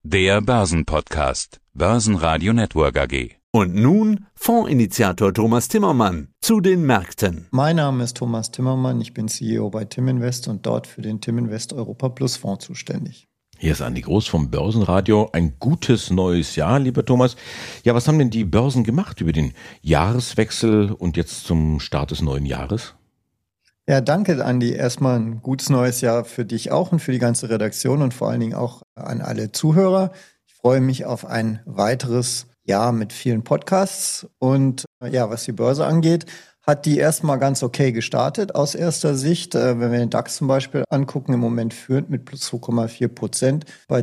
Der Börsenpodcast. Börsenradio Network AG. Und nun Fondsinitiator Thomas Timmermann zu den Märkten. Mein Name ist Thomas Timmermann, ich bin CEO bei Timinvest und dort für den Timinvest Europa Plus Fonds zuständig. Hier ist Andi Groß vom Börsenradio. Ein gutes neues Jahr, lieber Thomas. Ja, was haben denn die Börsen gemacht über den Jahreswechsel und jetzt zum Start des neuen Jahres? Ja, danke, Andi. Erstmal ein gutes neues Jahr für dich auch und für die ganze Redaktion und vor allen Dingen auch an alle Zuhörer. Ich freue mich auf ein weiteres Jahr mit vielen Podcasts. Und ja, was die Börse angeht, hat die erstmal ganz okay gestartet aus erster Sicht. Wenn wir den DAX zum Beispiel angucken, im Moment führend mit plus 2,4% bei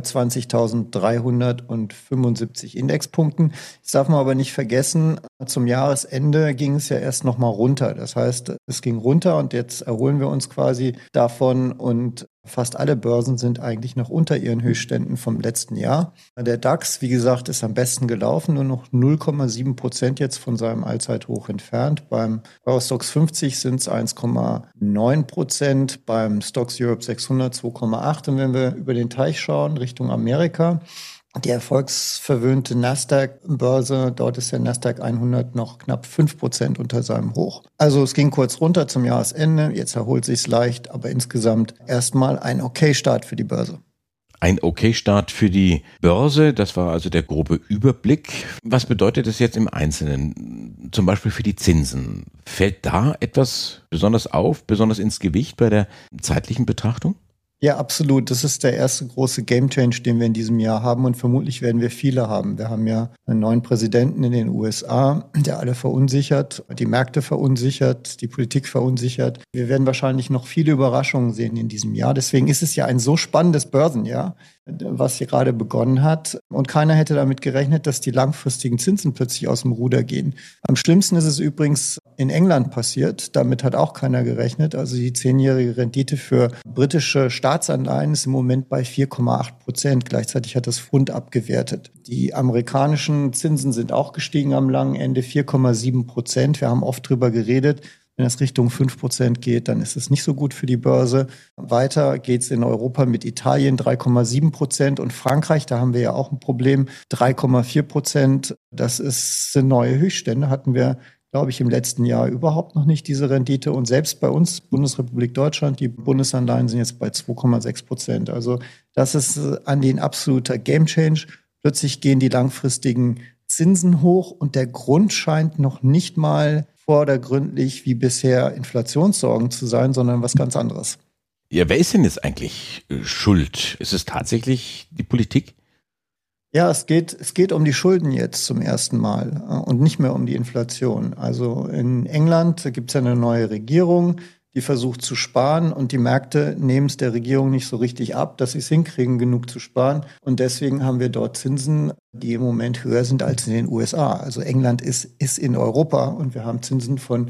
20.375 Indexpunkten. Jetzt darf man aber nicht vergessen, zum Jahresende ging es ja erst nochmal runter. Das heißt, es ging runter und jetzt erholen wir uns quasi davon und fast alle Börsen sind eigentlich noch unter ihren Höchstständen vom letzten Jahr. Der DAX, wie gesagt, ist am besten gelaufen, nur noch 0,7% jetzt von seinem Allzeithoch entfernt. Beim Eurostoxx 50 sind es 1,9%, beim Stoxx Europe 600 2,8%. Und wenn wir über den Teich schauen, Richtung Amerika, die erfolgsverwöhnte Nasdaq-Börse, dort ist der Nasdaq 100 noch knapp 5% unter seinem Hoch. Also es ging kurz runter zum Jahresende, jetzt erholt sich's leicht, aber insgesamt erstmal ein Okay-Start für die Börse. Ein Okay-Start für die Börse, das war also der grobe Überblick. Was bedeutet das jetzt im Einzelnen, zum Beispiel für die Zinsen? Fällt da etwas besonders auf, besonders ins Gewicht bei der zeitlichen Betrachtung? Ja, absolut. Das ist der erste große Game-Change, den wir in diesem Jahr haben und vermutlich werden wir viele haben. Wir haben ja einen neuen Präsidenten in den USA, der alle verunsichert, die Märkte verunsichert, die Politik verunsichert. Wir werden wahrscheinlich noch viele Überraschungen sehen in diesem Jahr. Deswegen ist es ja ein so spannendes Börsenjahr, was hier gerade begonnen hat. Und keiner hätte damit gerechnet, dass die langfristigen Zinsen plötzlich aus dem Ruder gehen. Am schlimmsten ist es übrigens in England passiert. Damit hat auch keiner gerechnet. Also die 10-jährige Rendite für britische Staatsanleihen ist im Moment bei 4,8%. Gleichzeitig hat das Pfund abgewertet. Die amerikanischen Zinsen sind auch gestiegen am langen Ende, 4,7%. Wir haben oft drüber geredet. Wenn es Richtung 5% geht, dann ist es nicht so gut für die Börse. Weiter geht es in Europa mit Italien 3,7% und Frankreich, da haben wir ja auch ein Problem, 3,4%. Sind neue Höchststände, hatten wir, glaube ich, im letzten Jahr überhaupt noch nicht diese Rendite. Und selbst bei uns, Bundesrepublik Deutschland, die Bundesanleihen sind jetzt bei 2,6%. Also das ist an den absoluter Gamechanger. Plötzlich gehen die langfristigen Zinsen hoch und der Grund scheint noch nicht mal vordergründlich wie bisher Inflationssorgen zu sein, sondern was ganz anderes. Ja, wer ist denn jetzt eigentlich schuld? Ist es tatsächlich die Politik? Ja, es geht um die Schulden jetzt zum ersten Mal und nicht mehr um die Inflation. Also in England gibt es ja eine neue Regierung, die versucht zu sparen und die Märkte nehmen es der Regierung nicht so richtig ab, dass sie es hinkriegen, genug zu sparen. Und deswegen haben wir dort Zinsen, die im Moment höher sind als in den USA. Also England ist in Europa und wir haben Zinsen von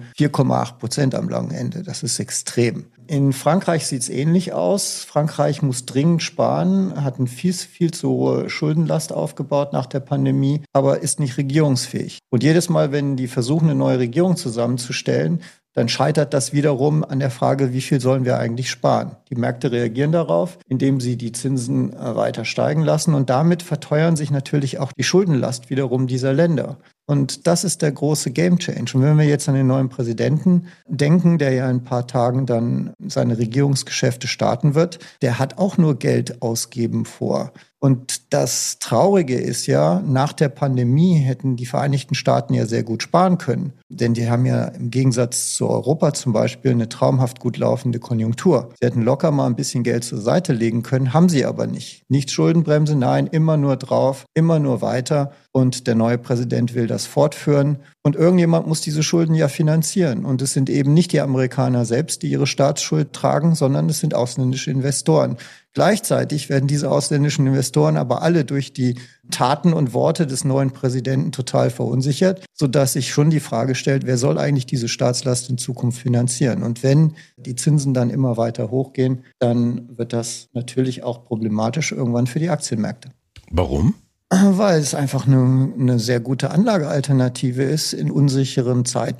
4,8% am langen Ende. Das ist extrem. In Frankreich sieht es ähnlich aus. Frankreich muss dringend sparen, hat eine viel zu hohe Schuldenlast aufgebaut nach der Pandemie, aber ist nicht regierungsfähig. Und jedes Mal, wenn die versuchen, eine neue Regierung zusammenzustellen, dann scheitert das wiederum an der Frage, wie viel sollen wir eigentlich sparen? Die Märkte reagieren darauf, indem sie die Zinsen weiter steigen lassen und damit verteuern sich natürlich auch die Schuldenlast wiederum dieser Länder. Und das ist der große Gamechanger. Und wenn wir jetzt an den neuen Präsidenten denken, der ja in ein paar Tagen dann seine Regierungsgeschäfte starten wird, der hat auch nur Geld ausgeben vor. Und das Traurige ist ja, nach der Pandemie hätten die Vereinigten Staaten ja sehr gut sparen können. Denn die haben ja im Gegensatz zu Europa zum Beispiel eine traumhaft gut laufende Konjunktur. Sie hätten locker mal ein bisschen Geld zur Seite legen können, haben sie aber nicht. Nicht Schuldenbremse, nein, immer nur drauf, immer nur weiter. Und der neue Präsident will das fortführen. Und irgendjemand muss diese Schulden ja finanzieren. Und es sind eben nicht die Amerikaner selbst, die ihre Staatsschuld tragen, sondern es sind ausländische Investoren. Gleichzeitig werden diese ausländischen Investoren aber alle durch die Taten und Worte des neuen Präsidenten total verunsichert, sodass sich schon die Frage stellt, wer soll eigentlich diese Staatslast in Zukunft finanzieren? Und wenn die Zinsen dann immer weiter hochgehen, dann wird das natürlich auch problematisch irgendwann für die Aktienmärkte. Warum? Weil es einfach eine sehr gute Anlagealternative ist in unsicheren Zeiten.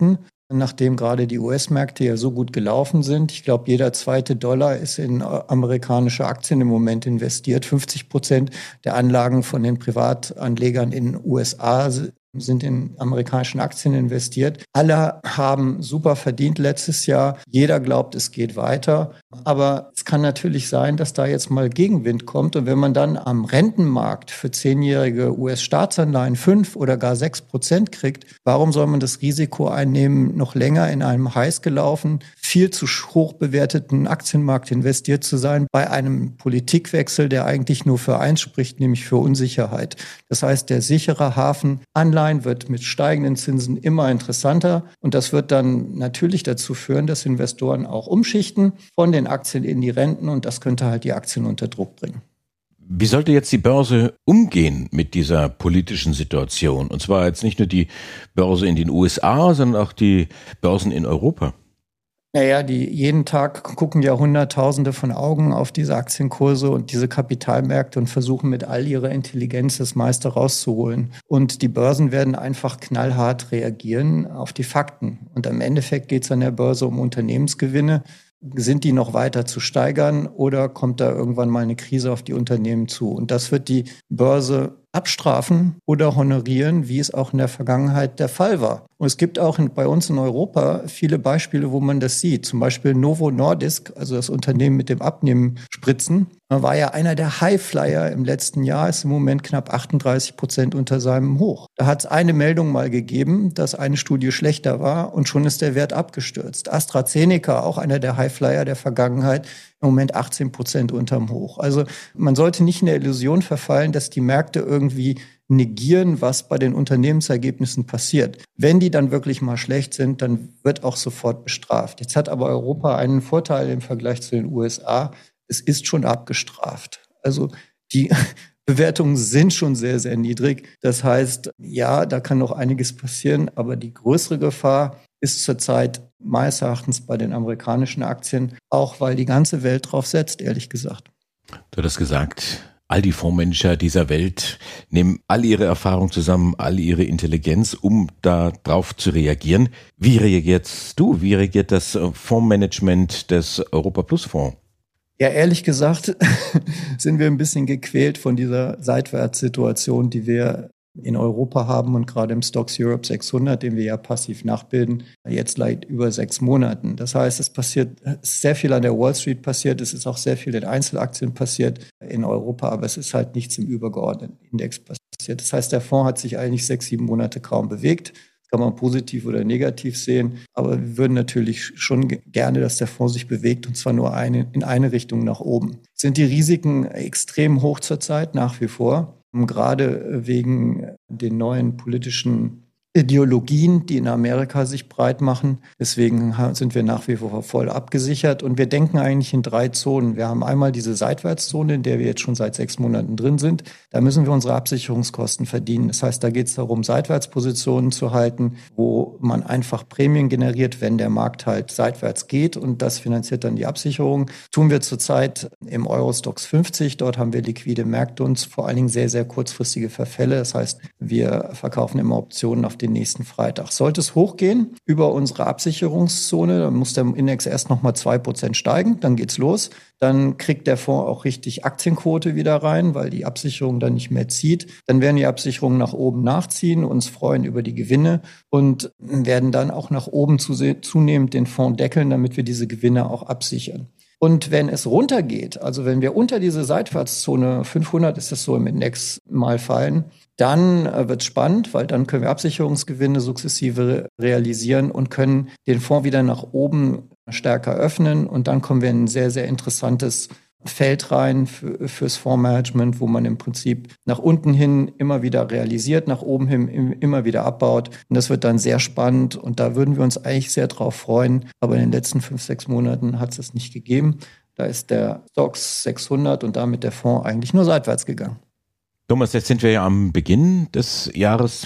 nachdem gerade die US-Märkte ja so gut gelaufen sind. Ich glaube, jeder zweite Dollar ist in amerikanische Aktien im Moment investiert. 50% der Anlagen von den Privatanlegern in den USA sind in amerikanischen Aktien investiert. Alle haben super verdient letztes Jahr. Jeder glaubt, es geht weiter. Aber es kann natürlich sein, dass da jetzt mal Gegenwind kommt. Und wenn man dann am Rentenmarkt für 10-jährige US-Staatsanleihen 5 oder gar 6% kriegt, warum soll man das Risiko einnehmen, noch länger in einem heiß gelaufen, viel zu hoch bewerteten Aktienmarkt investiert zu sein, bei einem Politikwechsel, der eigentlich nur für eins spricht, nämlich für Unsicherheit. Das heißt, der sichere Hafen Anleihen wird mit steigenden Zinsen immer interessanter. Und das wird dann natürlich dazu führen, dass Investoren auch umschichten von den Aktien in die Renten. Und das könnte halt die Aktien unter Druck bringen. Wie sollte jetzt die Börse umgehen mit dieser politischen Situation? Und zwar jetzt nicht nur die Börse in den USA, sondern auch die Börsen in Europa. Naja, jeden Tag gucken ja Hunderttausende von Augen auf diese Aktienkurse und diese Kapitalmärkte und versuchen mit all ihrer Intelligenz das meiste rauszuholen. Und die Börsen werden einfach knallhart reagieren auf die Fakten. Und am Endeffekt geht es an der Börse um Unternehmensgewinne. Sind die noch weiter zu steigern oder kommt da irgendwann mal eine Krise auf die Unternehmen zu? Und das wird die Börse abstrafen oder honorieren, wie es auch in der Vergangenheit der Fall war. Und es gibt auch bei uns in Europa viele Beispiele, wo man das sieht. Zum Beispiel Novo Nordisk, also das Unternehmen mit dem Abnehmenspritzen, war ja einer der Highflyer im letzten Jahr, ist im Moment knapp 38% unter seinem Hoch. Da hat es eine Meldung mal gegeben, dass eine Studie schlechter war und schon ist der Wert abgestürzt. AstraZeneca, auch einer der Highflyer der Vergangenheit, im Moment 18% unterm Hoch. Also man sollte nicht in der Illusion verfallen, dass die Märkte irgendwie negieren, was bei den Unternehmensergebnissen passiert. Wenn die dann wirklich mal schlecht sind, dann wird auch sofort bestraft. Jetzt hat aber Europa einen Vorteil im Vergleich zu den USA. Es ist schon abgestraft. Also die Bewertungen sind schon sehr, sehr niedrig. Das heißt, ja, da kann noch einiges passieren, aber die größere Gefahr ist zurzeit meines Erachtens bei den amerikanischen Aktien, auch weil die ganze Welt drauf setzt, ehrlich gesagt. Du hattest gesagt, all die Fondsmanager dieser Welt nehmen all ihre Erfahrung zusammen, all ihre Intelligenz, um da drauf zu reagieren. Wie reagierst du? Wie reagiert das Fondsmanagement des Europa Plus Fonds? Ja, ehrlich gesagt sind wir ein bisschen gequält von dieser Seitwärtssituation, die wir in Europa haben und gerade im Stocks Europe 600, den wir ja passiv nachbilden, jetzt seit über 6 Monaten. Das heißt, es passiert sehr viel an der Wall Street passiert, es ist auch sehr viel in Einzelaktien passiert in Europa, aber es ist halt nichts im übergeordneten Index passiert. Das heißt, der Fonds hat sich eigentlich 6-7 Monate kaum bewegt. Das kann man positiv oder negativ sehen, aber wir würden natürlich schon gerne, dass der Fonds sich bewegt und zwar nur in eine Richtung nach oben. Sind die Risiken extrem hoch zurzeit nach wie vor? Gerade wegen den neuen politischen Ideologien, die in Amerika sich breit machen. Deswegen sind wir nach wie vor voll abgesichert und wir denken eigentlich in 3 Zonen. Wir haben einmal diese Seitwärtszone, in der wir jetzt schon seit 6 Monaten drin sind. Da müssen wir unsere Absicherungskosten verdienen. Das heißt, da geht es darum, Seitwärtspositionen zu halten, wo man einfach Prämien generiert, wenn der Markt halt seitwärts geht und das finanziert dann die Absicherung. Tun wir zurzeit im Eurostoxx 50. Dort haben wir liquide Märkte und vor allen Dingen sehr, sehr kurzfristige Verfälle. Das heißt, wir verkaufen immer Optionen auf den nächsten Freitag. Sollte es hochgehen über unsere Absicherungszone, dann muss der Index erst nochmal 2% steigen, dann geht's los. Dann kriegt der Fonds auch richtig Aktienquote wieder rein, weil die Absicherung dann nicht mehr zieht. Dann werden die Absicherungen nach oben nachziehen, uns freuen über die Gewinne und werden dann auch nach oben zunehmend den Fonds deckeln, damit wir diese Gewinne auch absichern. Und wenn es runtergeht, also wenn wir unter diese Seitwärtszone 500 ist das so im Index mal fallen, dann wird es spannend, weil dann können wir Absicherungsgewinne sukzessive realisieren und können den Fonds wieder nach oben stärker öffnen. Und dann kommen wir in ein sehr, sehr interessantes Feld rein fürs Fondsmanagement, wo man im Prinzip nach unten hin immer wieder realisiert, nach oben hin immer wieder abbaut. Und das wird dann sehr spannend und da würden wir uns eigentlich sehr drauf freuen. Aber in den letzten 5-6 Monaten hat es das nicht gegeben. Da ist der Stocks 600 und damit der Fonds eigentlich nur seitwärts gegangen. Thomas, jetzt sind wir ja am Beginn des Jahres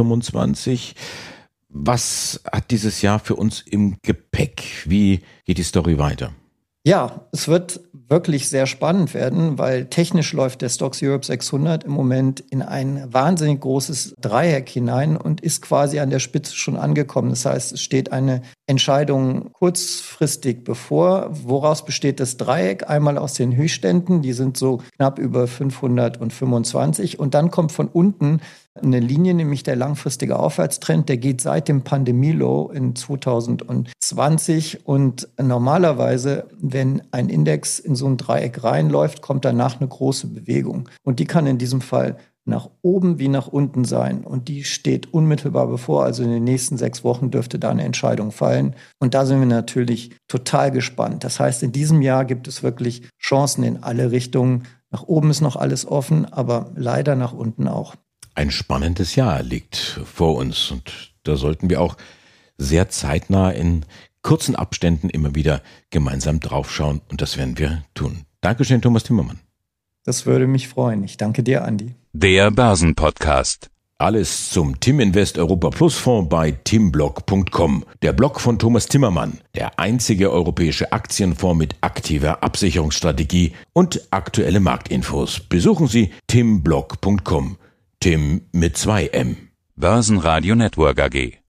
2025. Was hat dieses Jahr für uns im Gepäck? Wie geht die Story weiter? Ja, es wird wirklich sehr spannend werden, weil technisch läuft der Stocks Europe 600 im Moment in ein wahnsinnig großes Dreieck hinein und ist quasi an der Spitze schon angekommen. Das heißt, es steht eine Entscheidung kurzfristig bevor. Woraus besteht das Dreieck? Einmal aus den Höchstständen, die sind so knapp über 525 und dann kommt von unten eine Linie, nämlich der langfristige Aufwärtstrend, der geht seit dem Pandemie-Low in 2020 und normalerweise, wenn ein Index in so ein Dreieck reinläuft, kommt danach eine große Bewegung und die kann in diesem Fall nach oben wie nach unten sein und die steht unmittelbar bevor, also in den nächsten 6 Wochen dürfte da eine Entscheidung fallen und da sind wir natürlich total gespannt. Das heißt, in diesem Jahr gibt es wirklich Chancen in alle Richtungen. Nach oben ist noch alles offen, aber leider nach unten auch. Ein spannendes Jahr liegt vor uns und da sollten wir auch sehr zeitnah in kurzen Abständen immer wieder gemeinsam draufschauen und das werden wir tun. Dankeschön, Thomas Timmermann. Das würde mich freuen. Ich danke dir, Andi. Der Börsenpodcast. Alles zum Timinvest Europa Plus Fonds bei timblog.com. Der Blog von Thomas Timmermann, der einzige europäische Aktienfonds mit aktiver Absicherungsstrategie und aktuelle Marktinfos. Besuchen Sie timblog.com. Tim mit 2 M. Börsenradio Network AG.